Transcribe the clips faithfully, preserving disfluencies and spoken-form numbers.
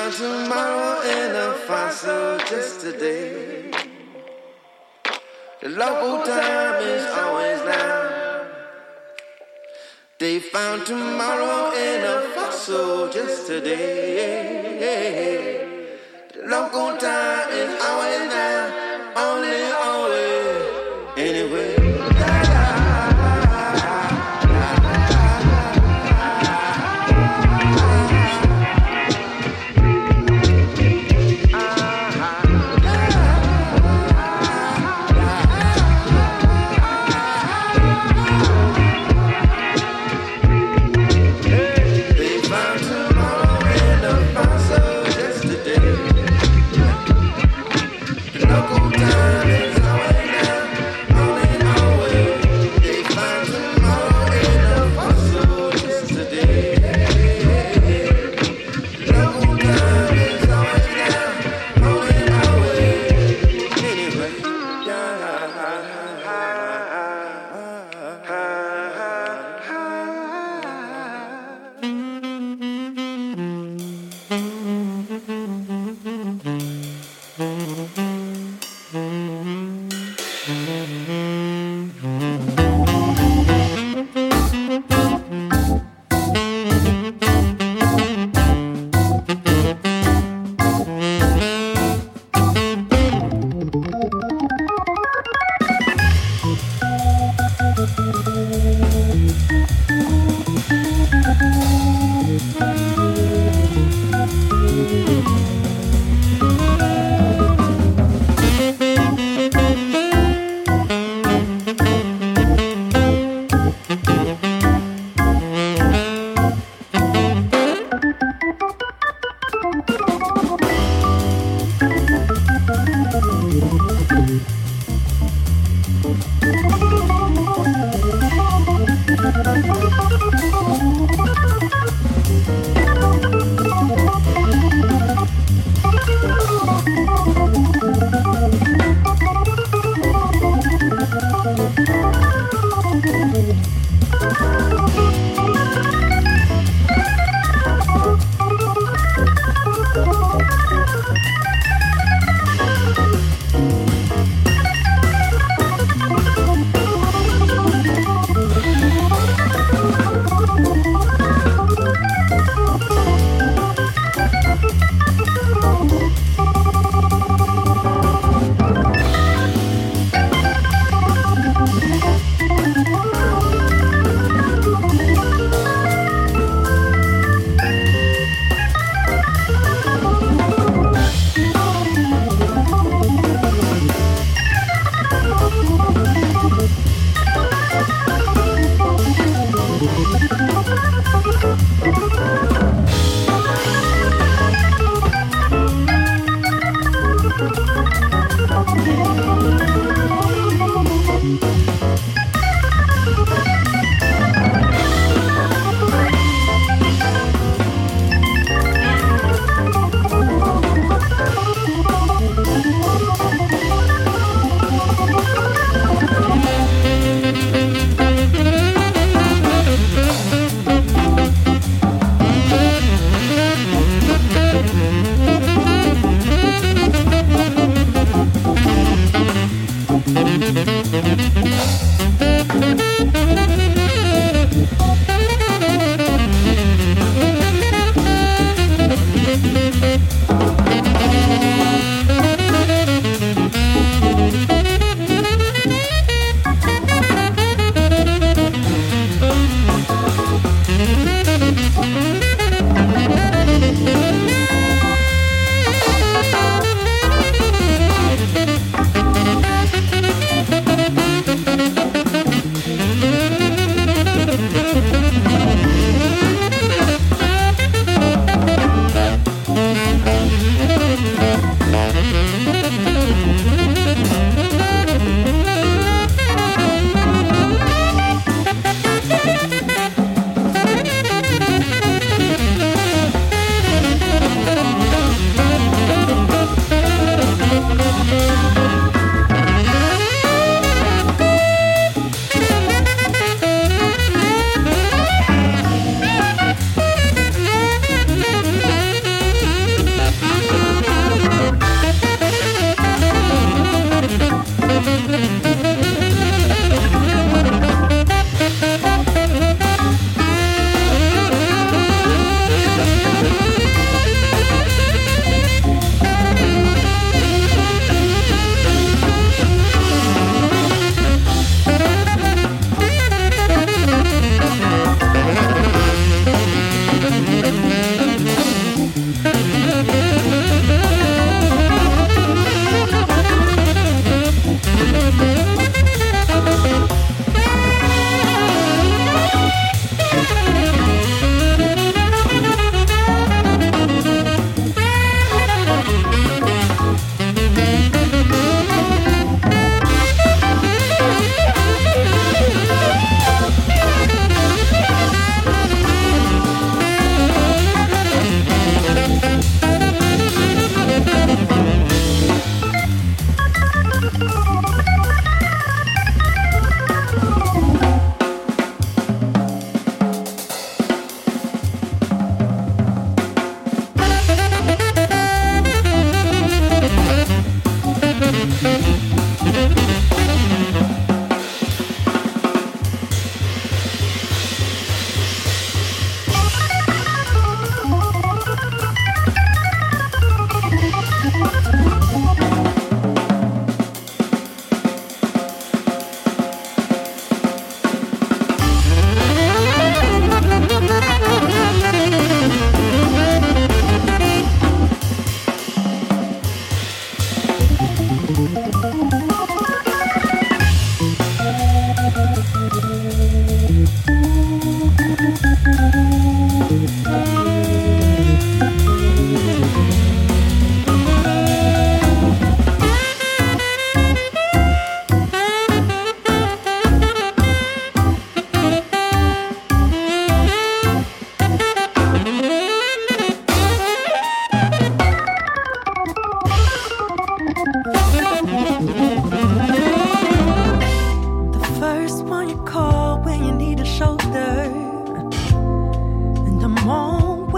found tomorrow in a fossil just today. The local time is always now. They found tomorrow in a fossil just today. The local time is always now. Only, always, anyway.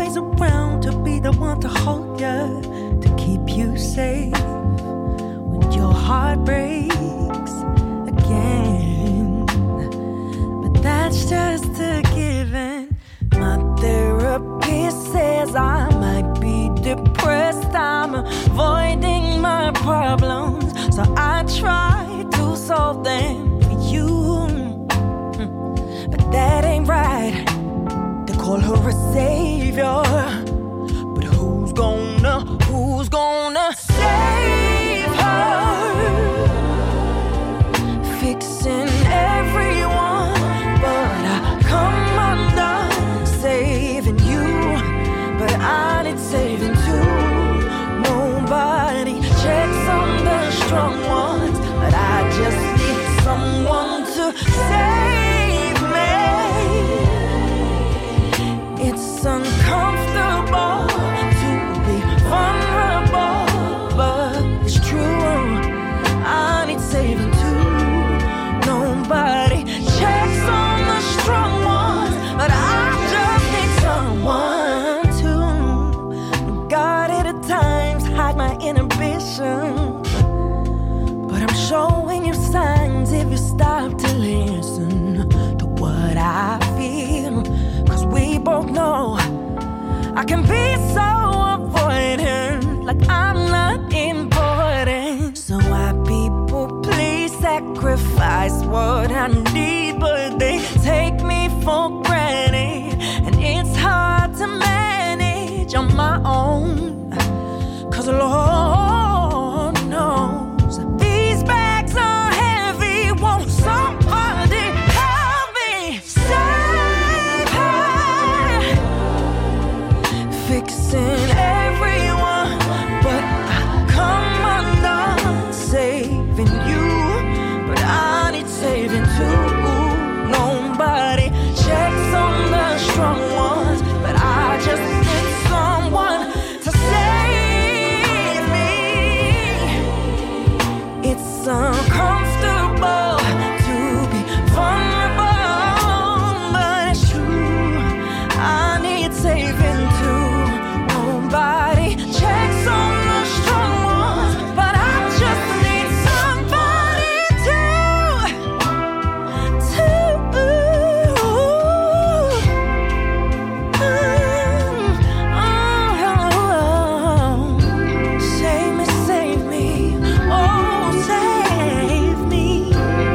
always around to be the one to hold you, to keep you safe when your heart breaks again. But that's just a given. My therapist says I might be depressed. I'm avoiding my problems, so I try to solve them for you. But that ain't right to call her a savior. But who's gonna, who's gonna save her? Fixing everyone, but I come undone. Saving you, but I need saving too. Nobody checks on the strong ones, but I just need someone to save me. It's uncomfortable to be vulnerable, but it's true. I need saving too. Nobody checks on the strong ones, but I just need someone to guard it at times, hide my inhibition. But I'm showing you signs if you stop to listen to what I feel. Cause we both know I can be so avoidant, like I'm not important. So why people please sacrifice what I need, but they take me for granted, and it's hard to manage on my own. Cause Lord knows these bags are heavy. Won't somebody help me save her? Fixing everyone, but I come undone. Saving you, but I need saving too. Nobody checks on the strong ones, but I just need someone to save me. It's uncomfortable to be vulnerable, but it's true. I need saving too. Nobody checks on the strong ones, but I just need somebody to, to oh, save me, save me, oh, save me.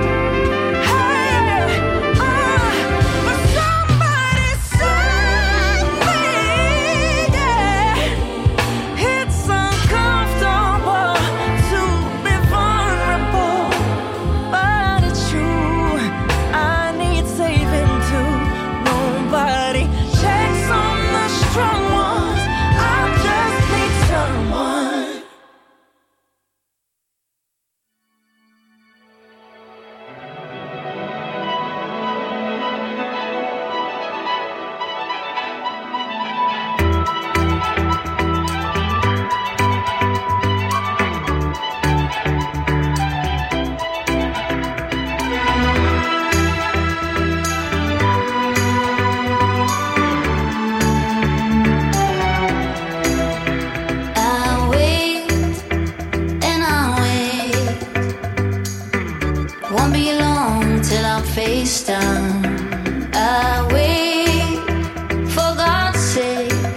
Hey, oh, but somebody save me, yeah. It's uncomfortable to be vulnerable, but it's true. I need saving too. Nobody checks on the strong ones. I just need someone. I wait and I wait. Won't be long till I'm face down. I wait for God's sake.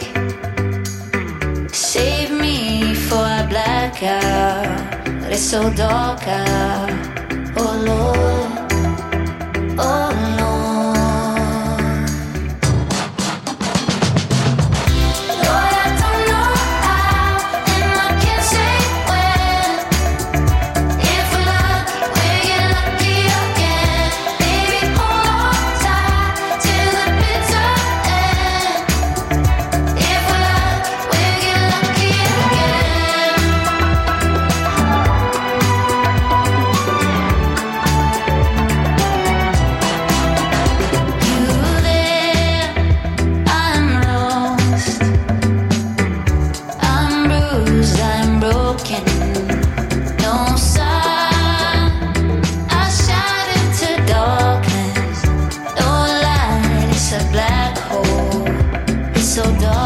Save me before I black out. It's so dark out. Oh Lord, oh Lord. Lord, I don't know how, and I can't say when. If we're lucky, we'll get lucky again. Baby, hold on tight till the bitter end. If we're lucky, we'll get lucky again.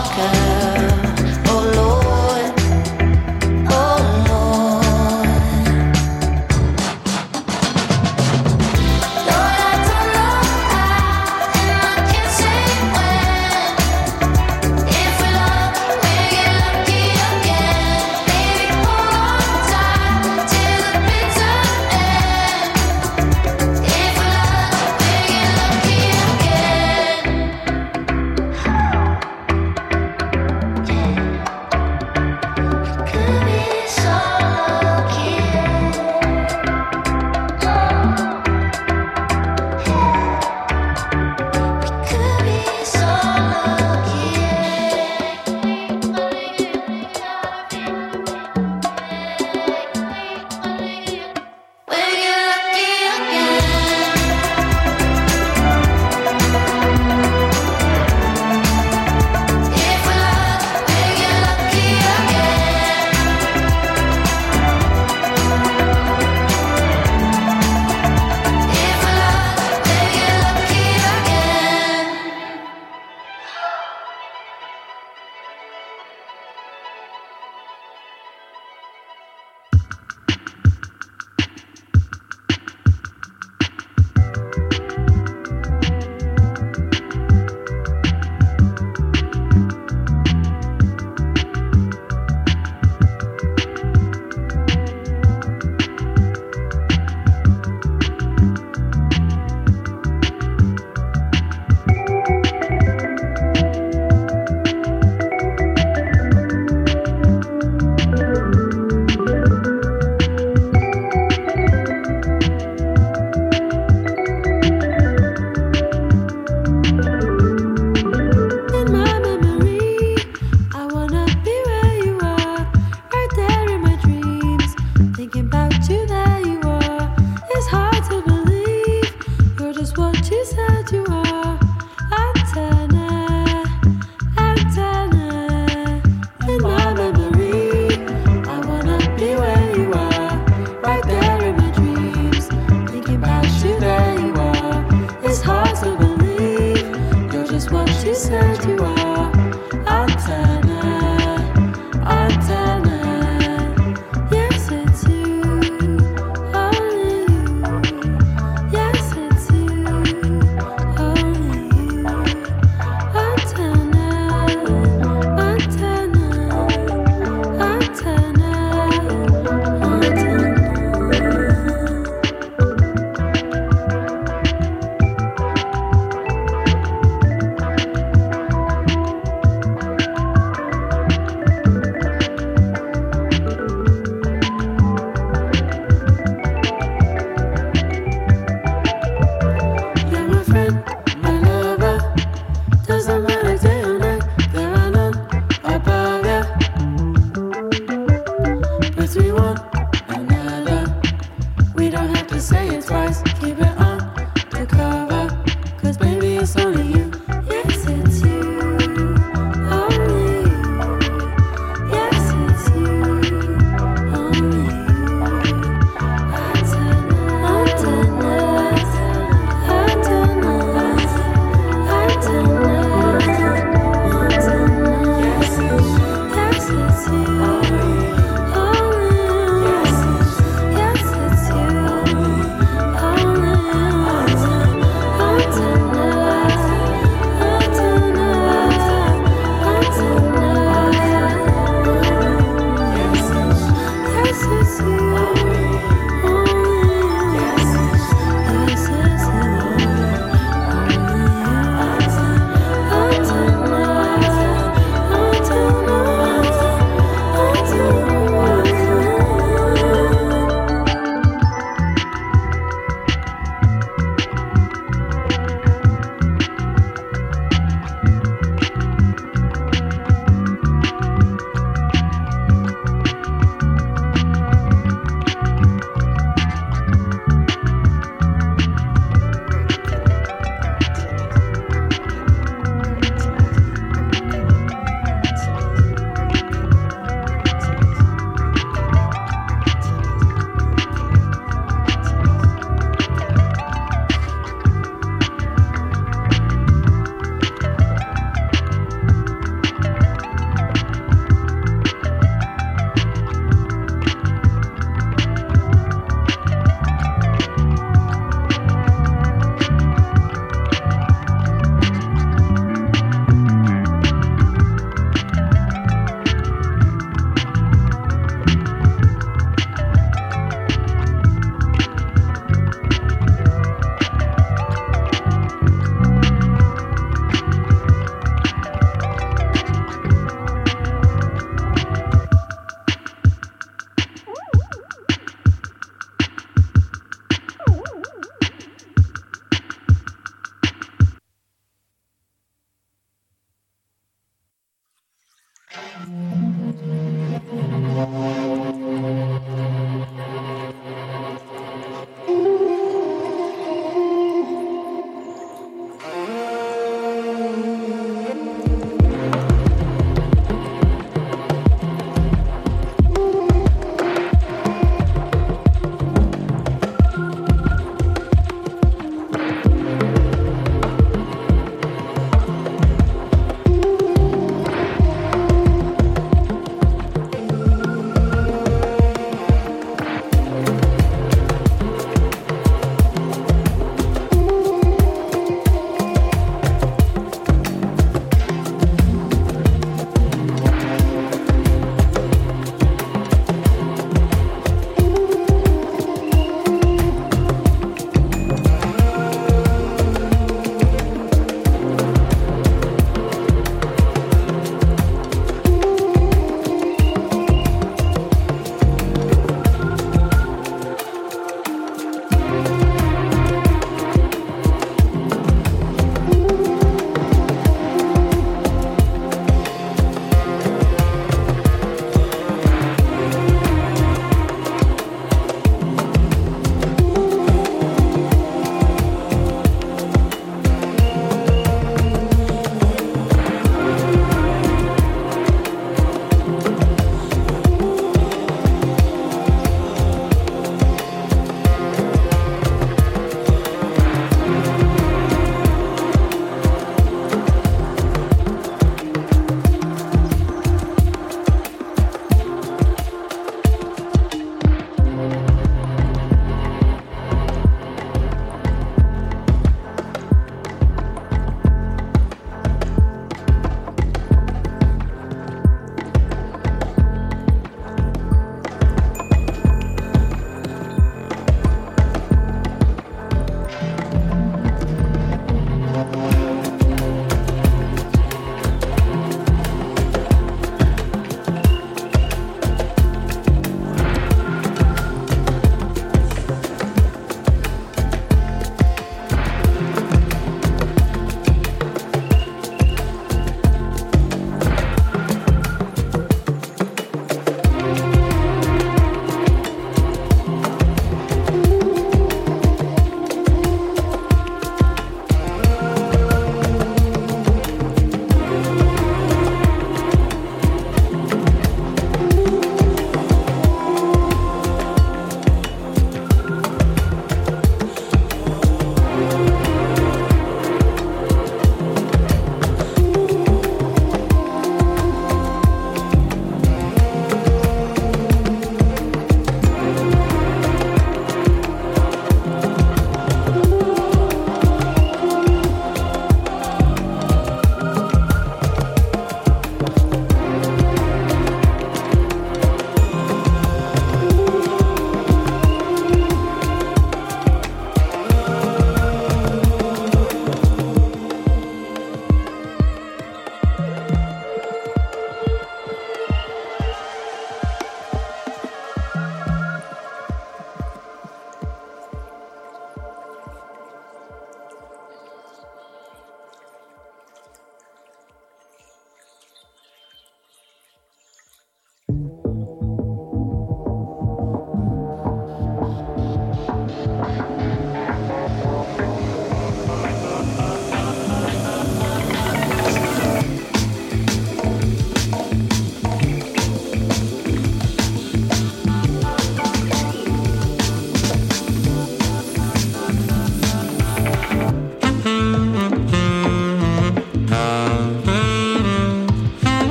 walk out. Oh Lord, oh Lord. Lord, I don't know how, and I can't say when. If we're lucky, we'll get lucky again. Baby, hold on tight till the bitter end. If we're lucky, we'll get lucky again.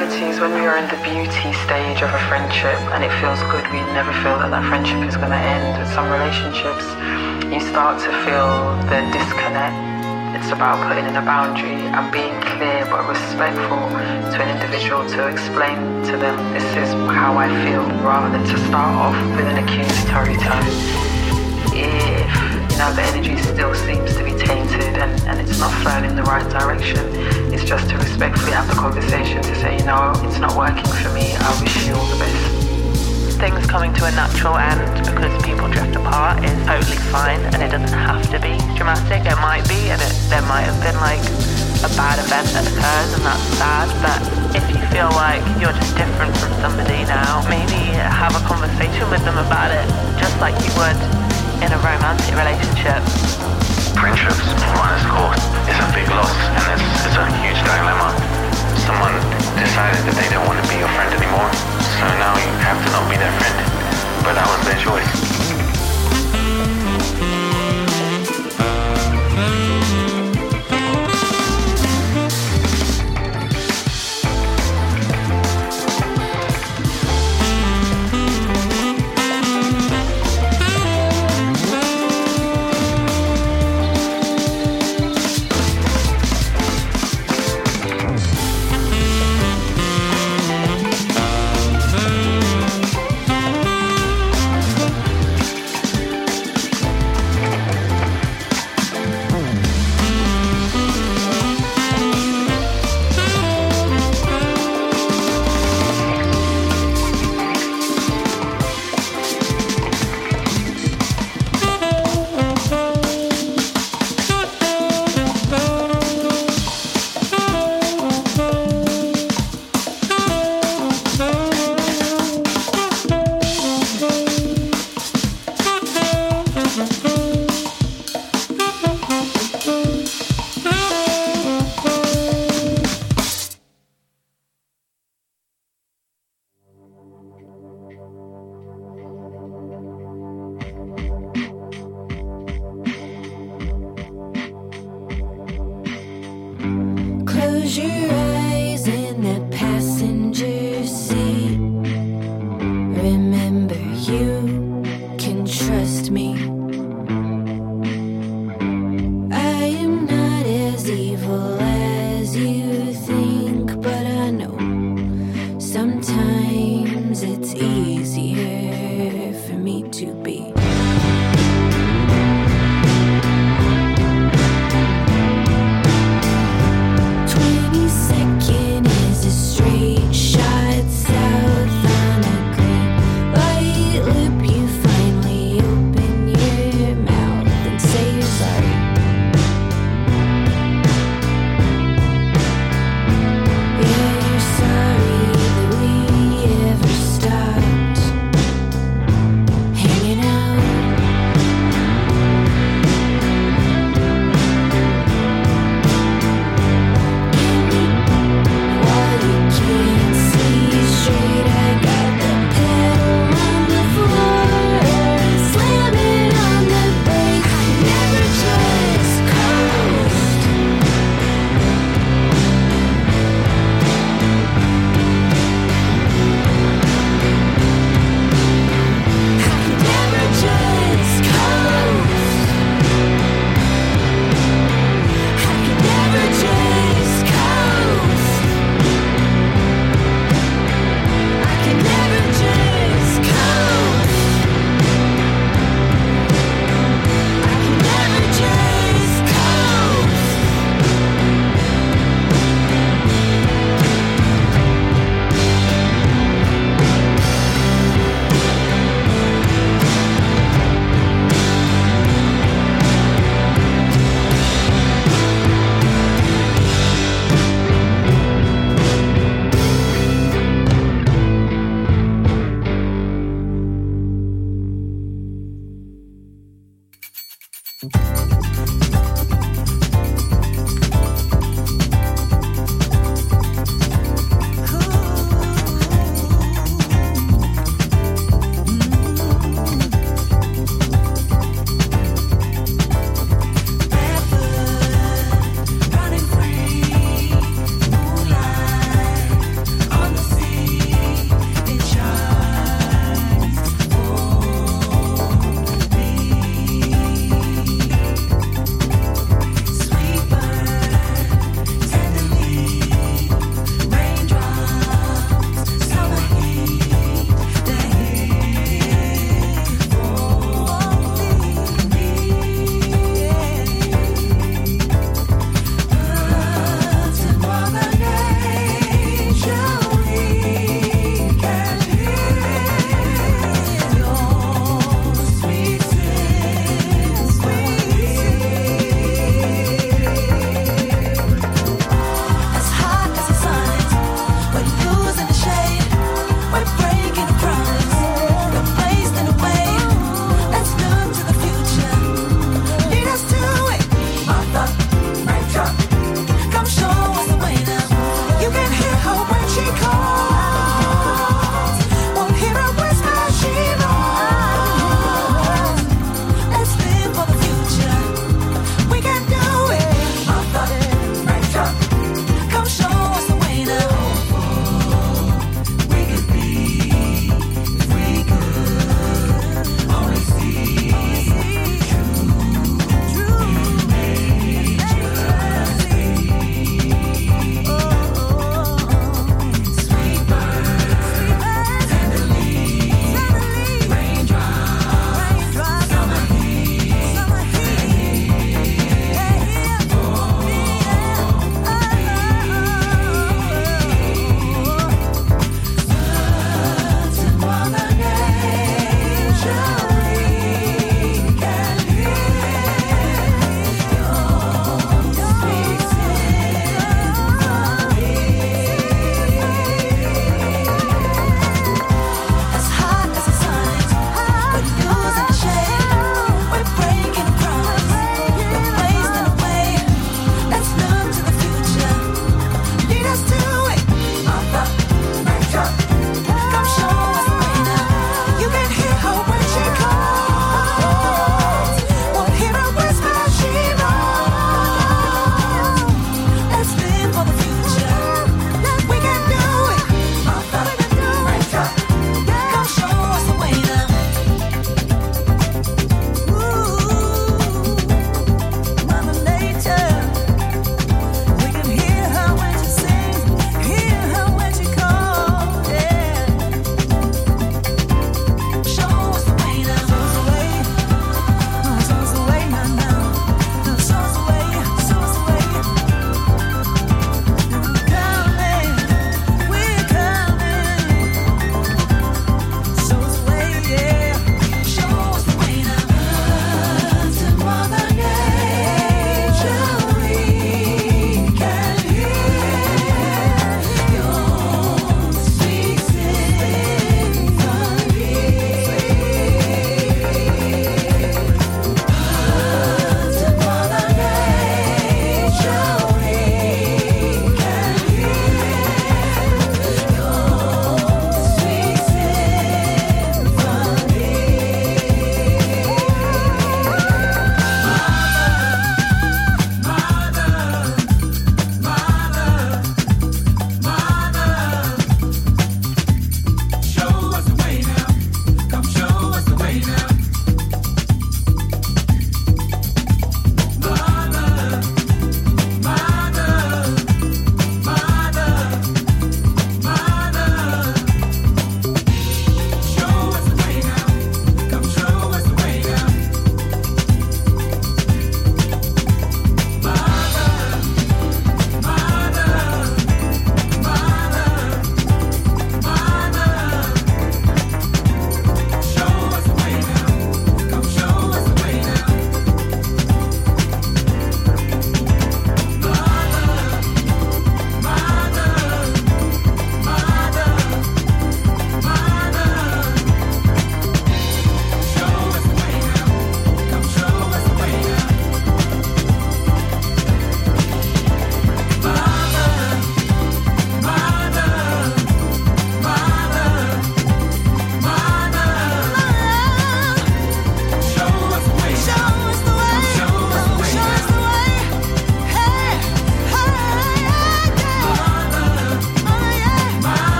reality is when we are in the beauty stage of a friendship and it feels good, we never feel that that friendship is going to end. In some relationships, you start to feel the disconnect. It's about putting in a boundary and being clear but respectful to an individual to explain to them this is how I feel, rather than to start off with an accusatory tone. If you know the energy still seems to be tainted and, and it's not flowing in the right direction, it's just to respectfully have the conversation to say, you know, it's not working for me, I wish you all the best. Things coming to a natural end because people drift apart is totally fine, and it doesn't have to be dramatic. It might be, and it, there might have been like a bad event that occurs, and that's sad. But if you feel like you're just different from somebody now, maybe have a conversation with them about it, just like you would in a romantic relationship. Friendships run its course. It's a big loss, and it's, it's a huge dilemma. Someone decided that they don't want to be your friend anymore, so now you have to not be their friend. But that was their choice. Close your eyes in that passenger seat. Remember, you can trust me. I am not as evil as you think, but I know sometimes it's easier for me to be. twenty-seven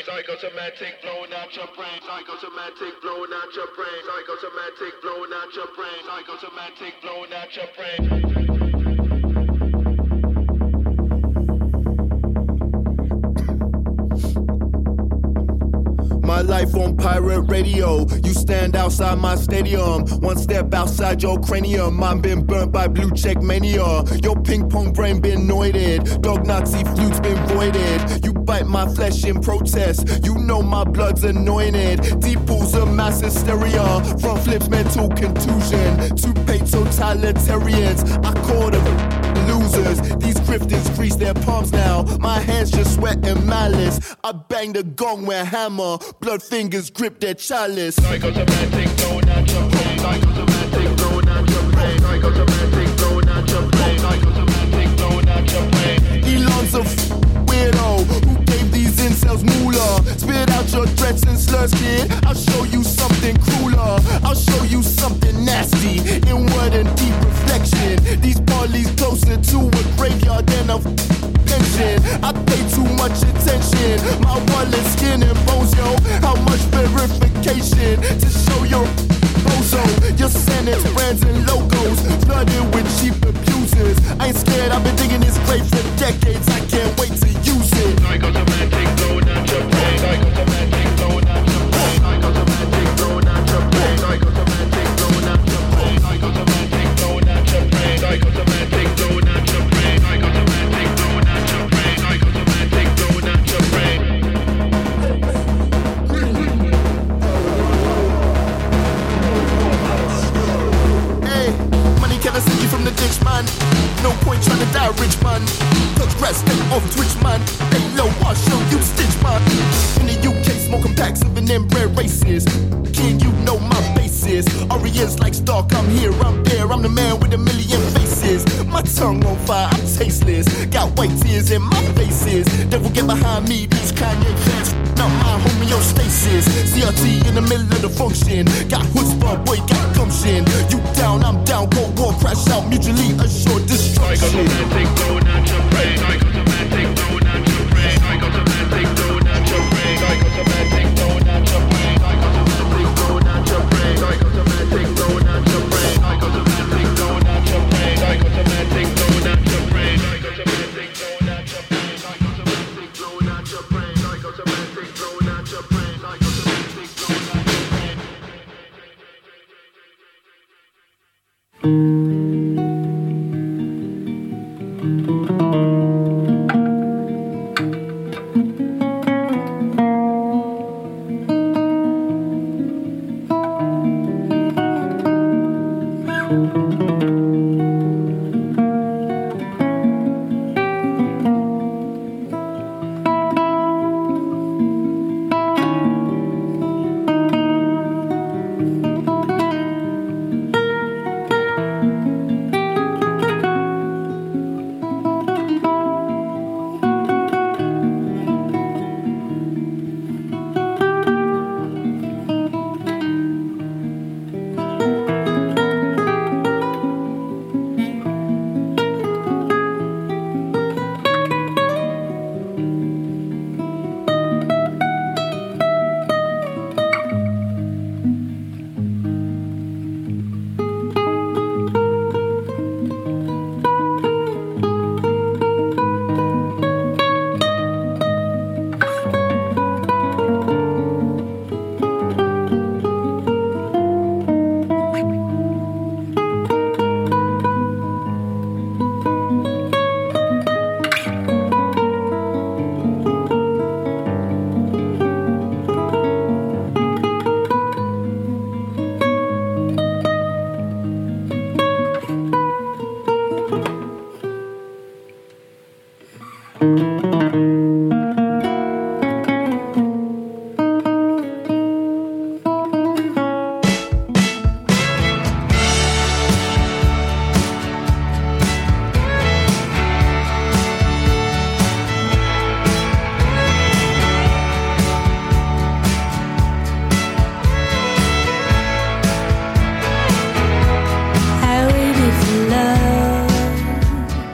Psychosomatic blowing out your brain. Psychosomatic blowing out your brain. Psychosomatic blowing out your brain. Psychosomatic blowing out your brain. My life on pirate radio. You stand outside my stadium. One step outside your cranium. Mine been burnt by blue check mania. Your ping pong brain been noited. Dog Nazi flutes been voided. You bite my flesh in protest. You know my blood's anointed. Deep pools of mass hysteria. Front flips mental contusion. Two pay totalitarians. I call them losers. These grifters grease their palms now. My hands just sweat and malice. I bang the gong with hammer. Blood fingers grip their chalice. Psychosomatic blowing out your brain. Psychosomatic blowing out your brain. Psychosomatic blowing out your brain. Psychosomatic blowing out your brain. Elon's a f- weirdo who gave these incels moolah. Spit out your threats and slurs, kid. I'll show you something crueler. I'll show you something nasty. Inward and deep reflection. These parleys closer to a graveyard than a f- pension. I pay too much attention. My wallet, skin and bones, yo. How much verification to show your bozo? Your Senate brands and logos flooded with cheap abusers. I ain't scared, I've been digging this grave for decades. I can't wait to use it. Psychosomatic blowing out your brain. Psychosomatic blowing out your brain. Psychosomatic blowing out your brain. Psychosomatic blowing out your brain. Psychosomatic blowing out your brain. Psychosomatic blowing out your brain. Psychosomatic blowing out your brain. Psychosomatic blowing out your brain. Hey, money can I send you from the ditch, man? No point trying to die rich, man. Touch grass, step off Twitch, man. Hey, low, I'll show you stitch, man. In the U K, smoking packs of an inbred races. Kid, you know my basis. Orient's like Stark, I'm here, I'm there. I'm the man with a million faces. My tongue on fire, I'm tasteless. Got white tears in my faces. Devil get behind me, these Kanye fans. Not my homeostasis. C R T in the middle of the function. Got chutzpah, boy, got gumption. You down, I'm down, go war, crash out, mutually assured destruction. Psychosomatic blowing out your brain. Psychosomatic blowing out your brain. Psychosomatic blowing out your brain. Psychosomatic blowing out your brain. Psychosomatic blowing out your brain. Psychosomatic blowing out your brain. Psychosomatic blowing out your brain. Psychosomatic blowing out your brain. Psychosomatic blowing out your brain. Psychosomatic blowing out your brain. Psychosomatic blowing out your brain. Psychosomatic blowing out your brain.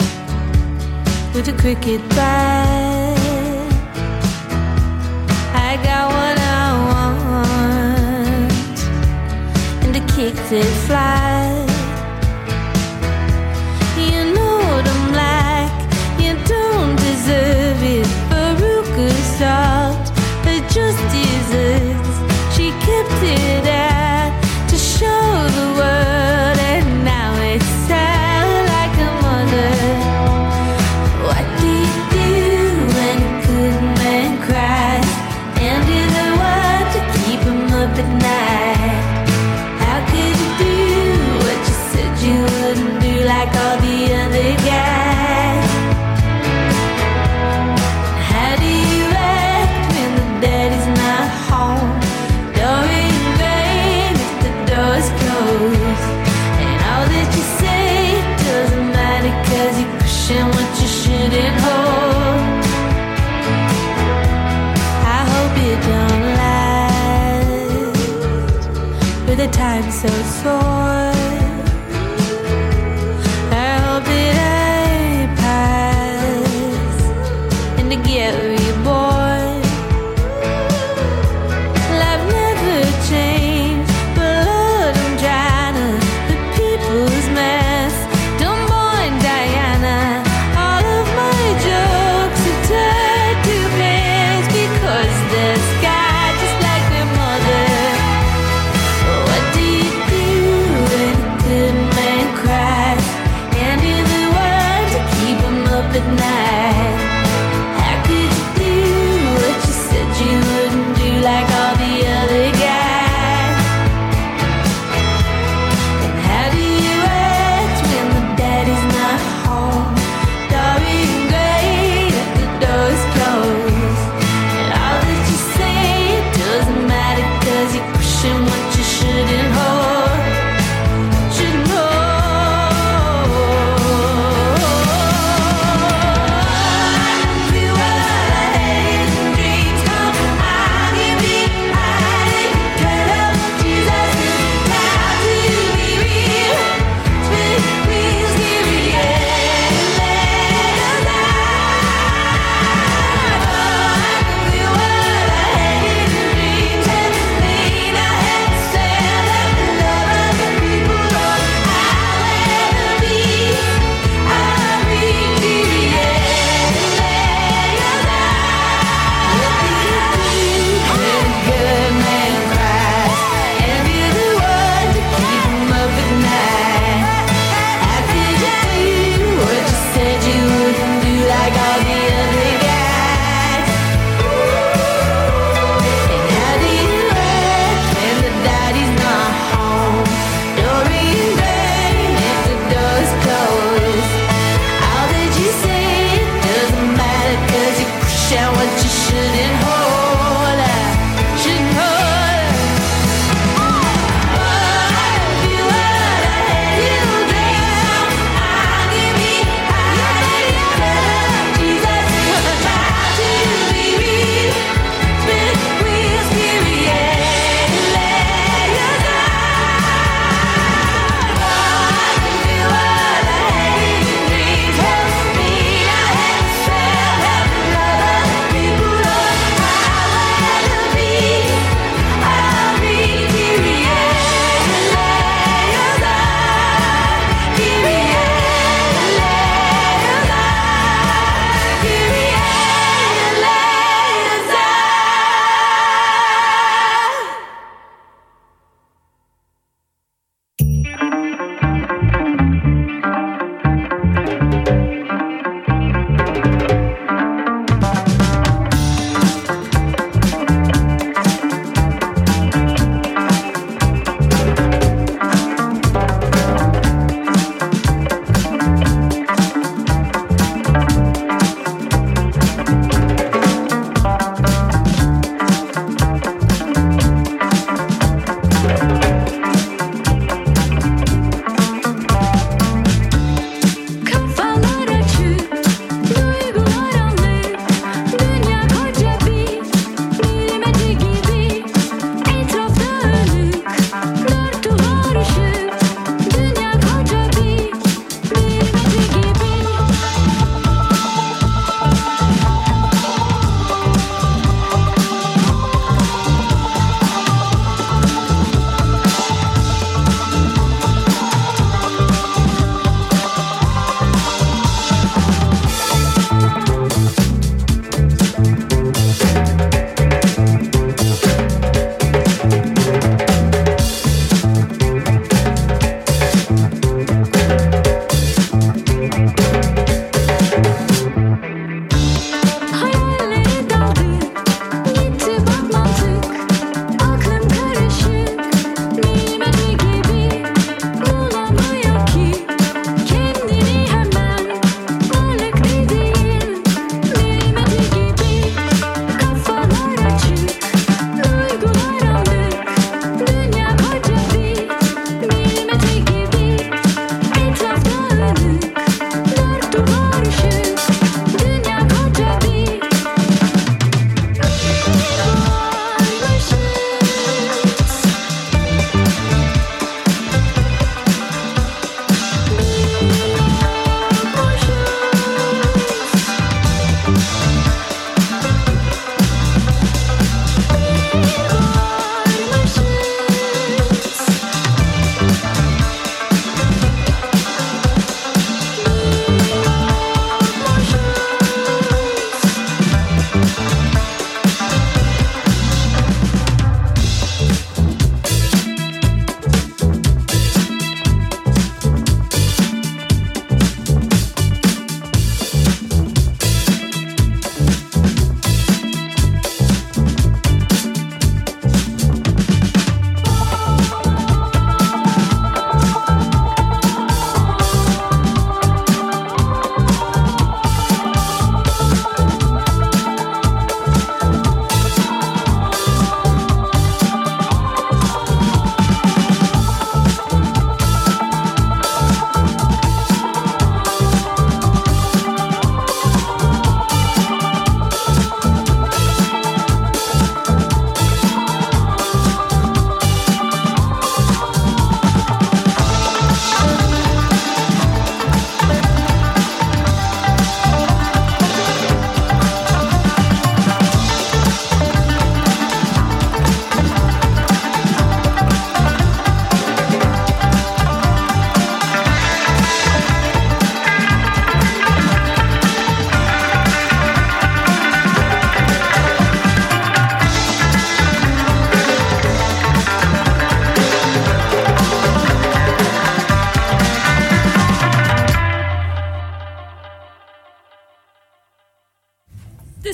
With a cricket bat, I it fly. You know what I'm like, you don't deserve it. Veruca salt, but just desserts. She kept it out to show the world, and now it's sad like a mother. What do you do when a good man cries? And do the what to keep him up at night? How could you do what you said you wouldn't do like all the other guys? How do you act when the daddy's not home? Door in vain if the door's closed. And all that you say doesn't matter, cause you're pushing what you shouldn't hold. I hope you don't last with a time so short. I hope that I pass and to get reborn. Life never changed, but Lord, I'm trying to put people's mess. Don't mind Diana, all of my jokes are tied to plans because the sky just like their mother. What do you do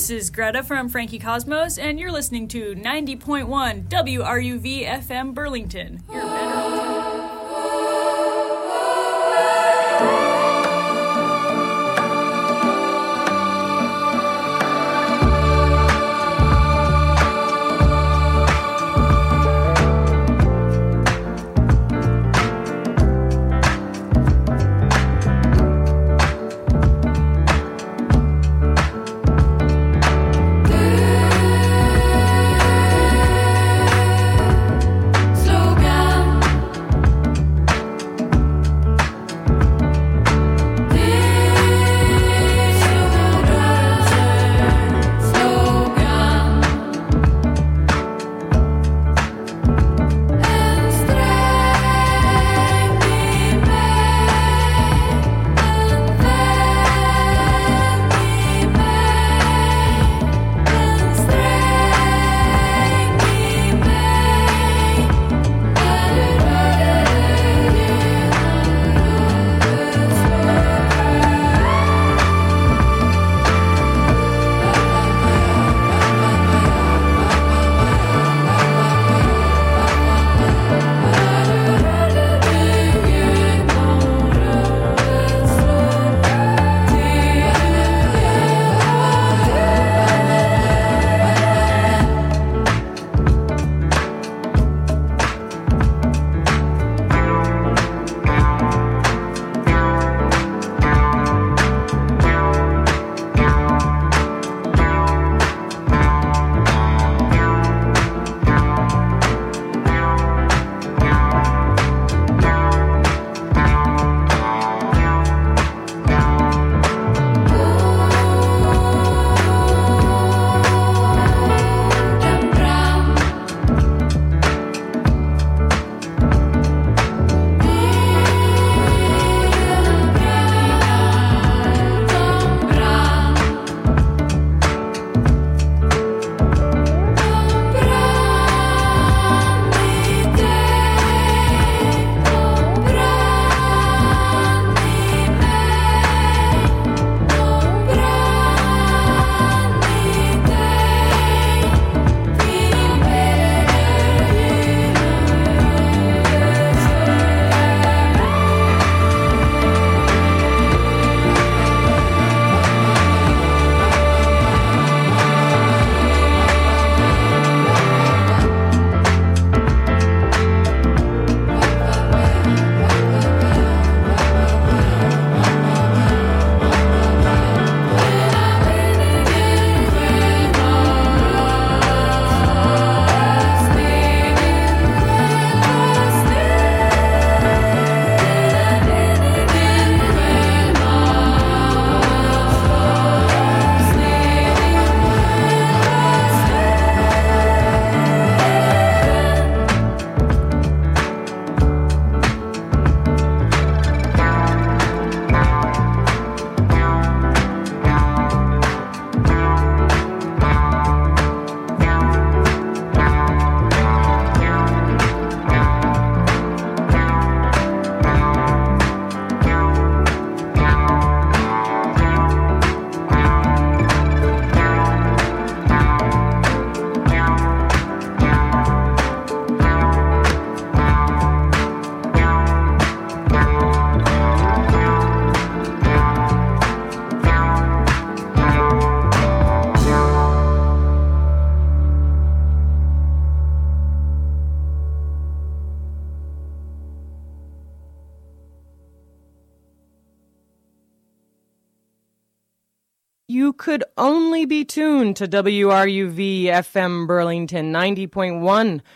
This is Greta from Frankie Cosmos, and you're listening to ninety point one W R U V F M Burlington. You're better. You could only be tuned to W R U V F M Burlington ninety point one